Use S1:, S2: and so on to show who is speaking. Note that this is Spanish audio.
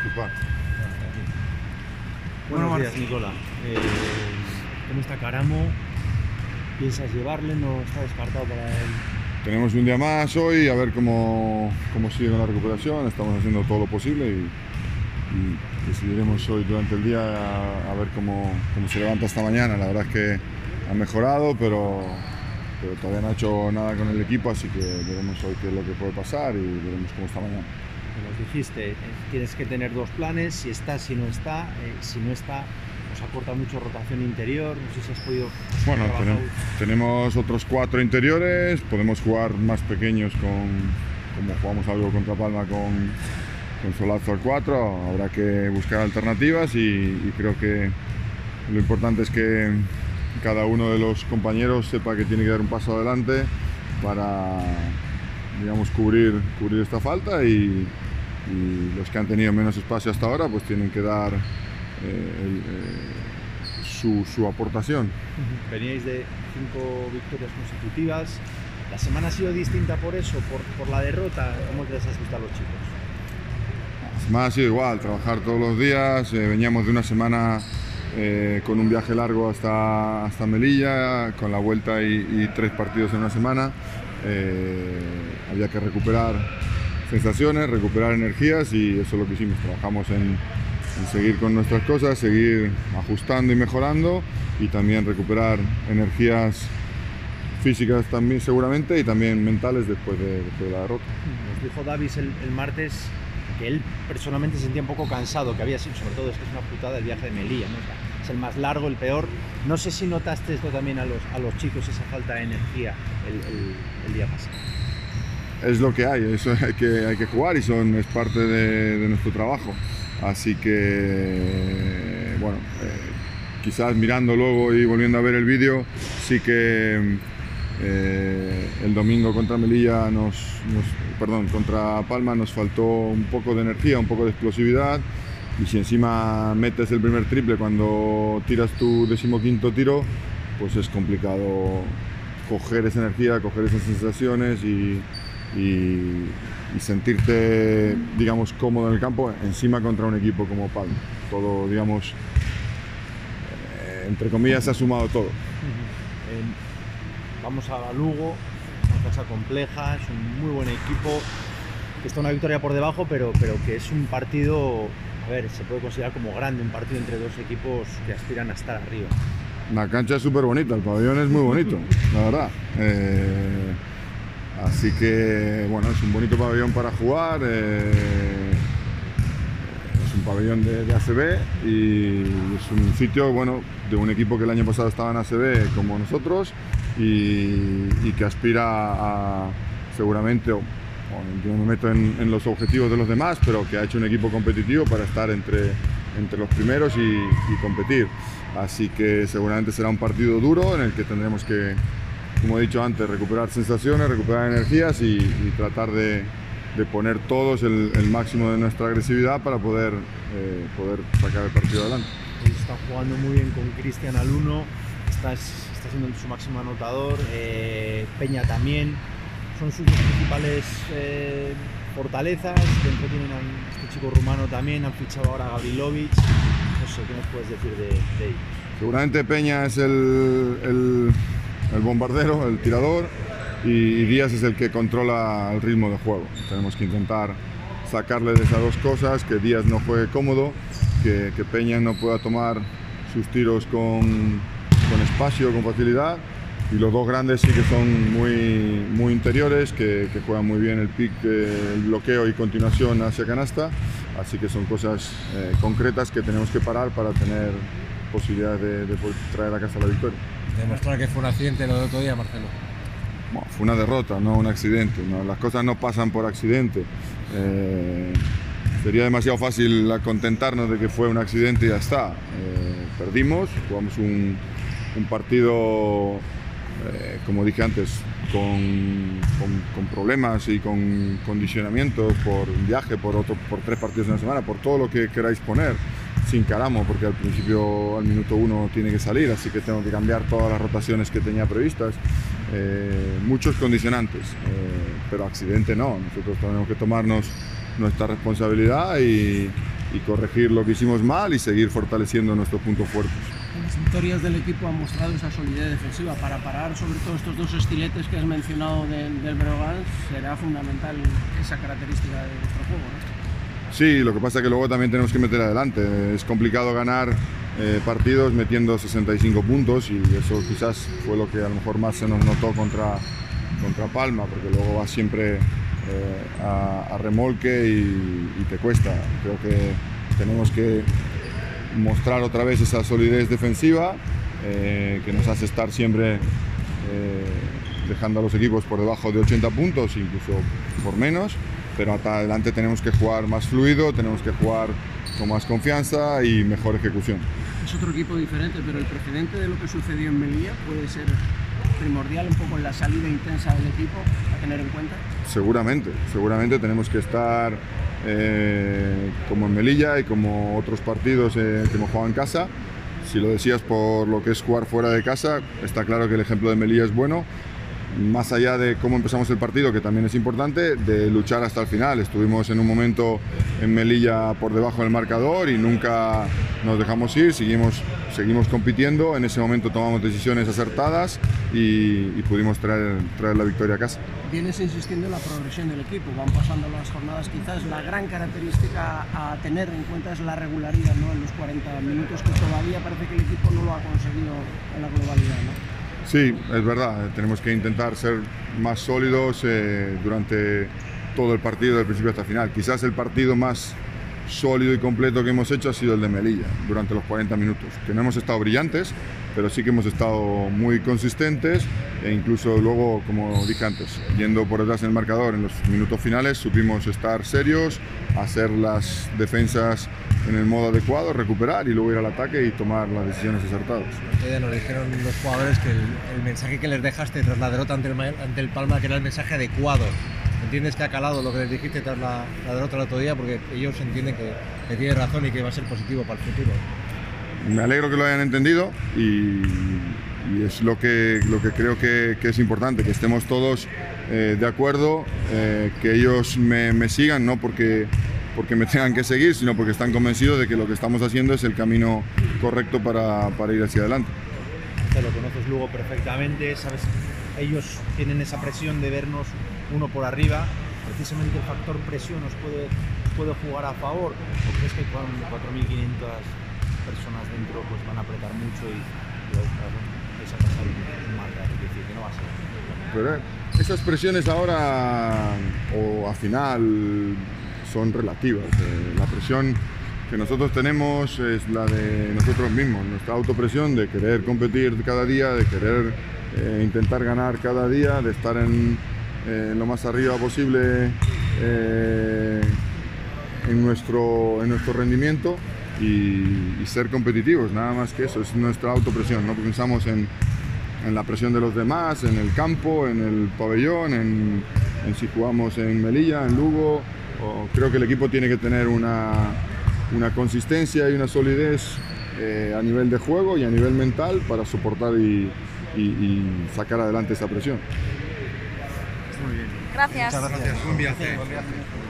S1: disculpar.
S2: Buenos días, Nicola. ¿Cómo está Caramo? ¿Piensas llevarle? ¿No está descartado para él?
S1: Tenemos un día más hoy, a ver cómo sigue con la recuperación. Estamos haciendo todo lo posible y decidiremos hoy durante el día a ver cómo se levanta esta mañana. La verdad es que ha mejorado, pero todavía no ha hecho nada con el equipo, así que veremos hoy qué es lo que puede pasar y veremos cómo está mañana.
S2: Nos dijiste, tienes que tener dos planes, si está, si no está. Si no está, os aporta mucho rotación interior, no sé si has podido...
S1: Bueno, tenemos otros 4 interiores, podemos jugar más pequeños como jugamos algo contra Palma con Solazo al 4, habrá que buscar alternativas y creo que lo importante es que cada uno de los compañeros sepa que tiene que dar un paso adelante para, digamos, cubrir esta falta y los que han tenido menos espacio hasta ahora pues tienen que dar su aportación.
S2: Veníais de 5 victorias consecutivas, la semana ha sido distinta por eso, por la derrota. ¿Cómo les has visto a los chicos?
S1: La semana ha sido igual, trabajar todos los días, veníamos de una semana con un viaje largo hasta Melilla, con la vuelta y 3 partidos en una semana. Había que recuperar sensaciones, recuperar energías y eso es lo que hicimos. Trabajamos en seguir con nuestras cosas, seguir ajustando y mejorando y también recuperar energías físicas también seguramente y también mentales después de la derrota.
S2: Nos dijo Davis el martes que él personalmente se sentía un poco cansado, que había sido, sobre todo es que es una putada el viaje de Melilla, ¿no? Es el más largo, el peor. No sé si notaste esto también a los chicos, esa falta de energía el día pasado.
S1: Es lo que hay, eso hay que jugar y es parte de nuestro trabajo. Así que, bueno, quizás mirando luego y volviendo a ver el vídeo, sí que el domingo contra Melilla contra Palma nos faltó un poco de energía, un poco de explosividad, y si encima metes el primer triple cuando tiras tu 15º tiro, pues es complicado coger esa energía, coger esas sensaciones y sentirte, digamos, cómodo en el campo encima contra un equipo como Palma. Todo, digamos, entre comillas, se ha sumado todo.
S2: Vamos a Lugo, una casa compleja, es un muy buen equipo, que está una victoria por debajo, pero que es un partido, a ver, se puede considerar como grande, un partido entre dos equipos que aspiran a estar arriba.
S1: La cancha es súper bonita, el pabellón es muy bonito, la verdad. Así que, bueno, es un bonito pabellón para jugar, es un pabellón de ACB y es un sitio, bueno, de un equipo que el año pasado estaba en ACB como nosotros y que aspira a, seguramente, yo no me meto en los objetivos de los demás, pero que ha hecho un equipo competitivo para estar entre los primeros y competir. Así que seguramente será un partido duro en el que tendremos que, como he dicho antes, recuperar sensaciones, recuperar energías y tratar de poner todos el máximo de nuestra agresividad para poder sacar el partido adelante.
S2: Está jugando muy bien con Cristian al 1, está siendo su máximo anotador, Peña también, son sus principales fortalezas. Dentro tienen a este chico rumano también, han fichado ahora a Gavrilovic. No sé, ¿qué nos puedes decir de ellos?
S1: Seguramente Peña es el bombardero, el tirador, y Díaz es el que controla el ritmo de juego. Tenemos que intentar sacarle de esas dos cosas, que Díaz no juegue cómodo, que Peña no pueda tomar sus tiros con espacio, con facilidad, y los dos grandes sí que son muy interiores, que juegan muy bien el pick, el bloqueo y continuación hacia canasta, así que son cosas concretas que tenemos que parar para tener posibilidades de poder traer a casa la victoria.
S3: Demostrar que fue un accidente lo del otro día, Marcelo.
S1: Bueno, fue una derrota, no un accidente, ¿no? Las cosas no pasan por accidente. Sería demasiado fácil contentarnos de que fue un accidente y ya está. Perdimos, jugamos un partido, como dije antes, con problemas y con condicionamientos por viaje, por 3 partidos en la semana, por todo lo que queráis poner. Sin Caramo, porque al principio, al minuto 1 tiene que salir, así que tengo que cambiar todas las rotaciones que tenía previstas. Muchos condicionantes, pero accidente no. Nosotros tenemos que tomarnos nuestra responsabilidad y y corregir lo que hicimos mal y seguir fortaleciendo nuestros puntos fuertes.
S4: Las victorias del equipo han mostrado esa solidez defensiva. Para parar sobre todo estos dos estiletes que has mencionado del Breogán, será fundamental esa característica de vuestro juego, ¿no?
S1: Sí, lo que pasa es que luego también tenemos que meter adelante. Es complicado ganar partidos metiendo 65 puntos y eso quizás fue lo que a lo mejor más se nos notó contra Palma, porque luego vas siempre a remolque y te cuesta. Creo que tenemos que mostrar otra vez esa solidez defensiva que nos hace estar siempre dejando a los equipos por debajo de 80 puntos, incluso por menos, pero hasta adelante tenemos que jugar más fluido, tenemos que jugar con más confianza y mejor ejecución.
S4: Es otro equipo diferente, pero el precedente de lo que sucedió en Melilla puede ser primordial un poco en la salida intensa del equipo a tener en cuenta. Seguramente tenemos que estar como en Melilla y como otros partidos que hemos jugado en casa. Si lo decías por lo que es jugar fuera de casa, está claro que el ejemplo de Melilla es bueno. Más allá de cómo empezamos el partido, que también es importante, de luchar hasta el final. Estuvimos en un momento en Melilla por debajo del marcador y nunca nos dejamos ir, seguimos compitiendo. En ese momento tomamos decisiones acertadas y pudimos traer la victoria a casa. Vienes insistiendo en la progresión del equipo, van pasando las jornadas, quizás la gran característica a tener en cuenta es la regularidad, ¿no? En los 40 minutos, que todavía parece que el equipo no lo ha conseguido en la globalidad, ¿no?
S1: Sí, es verdad, tenemos que intentar ser más sólidos durante todo el partido, del principio hasta el final. Quizás el partido más sólido y completo que hemos hecho ha sido el de Melilla, durante los 40 minutos, que no hemos estado brillantes, pero sí que hemos estado muy consistentes e incluso luego, como dije antes, yendo por detrás del marcador en los minutos finales, supimos estar serios, hacer las defensas en el modo adecuado, recuperar y luego ir al ataque y tomar las decisiones acertadas.
S3: Ya nos dijeron los jugadores que el mensaje que les dejaste tras la derrota ante el Palma, que era el mensaje adecuado. ¿Entiendes que ha calado lo que les dijiste tras la derrota el otro día? Porque ellos entienden que tiene razón y que va a ser positivo para el futuro.
S1: Me alegro que lo hayan entendido y es lo que creo que es importante, que estemos todos de acuerdo, que ellos me sigan, no porque me tengan que seguir, sino porque están convencidos de que lo que estamos haciendo es el camino correcto para ir hacia adelante.
S2: Te lo conoces Lugo perfectamente, sabes, ellos tienen esa presión de vernos uno por arriba. Precisamente el factor presión nos puede jugar a favor, ¿o crees que con 4.500 personas dentro pues van a apretar mucho y vais a pasar un mal rato? Es decir, que no va a ser.
S1: Pero esas presiones ahora o al final son relativas. La presión que nosotros tenemos es la de nosotros mismos, nuestra autopresión de querer competir cada día, de querer intentar ganar cada día, de estar en lo más arriba posible en nuestro rendimiento y ser competitivos, nada más que eso, es nuestra autopresión. No pensamos en la presión de los demás, en el campo, en el pabellón, en si jugamos en Melilla, en Lugo. Creo que el equipo tiene que tener una consistencia y una solidez a nivel de juego y a nivel mental para soportar y sacar adelante esa presión.
S2: Muy bien.
S5: Gracias.
S3: Muchas gracias. Buen viaje.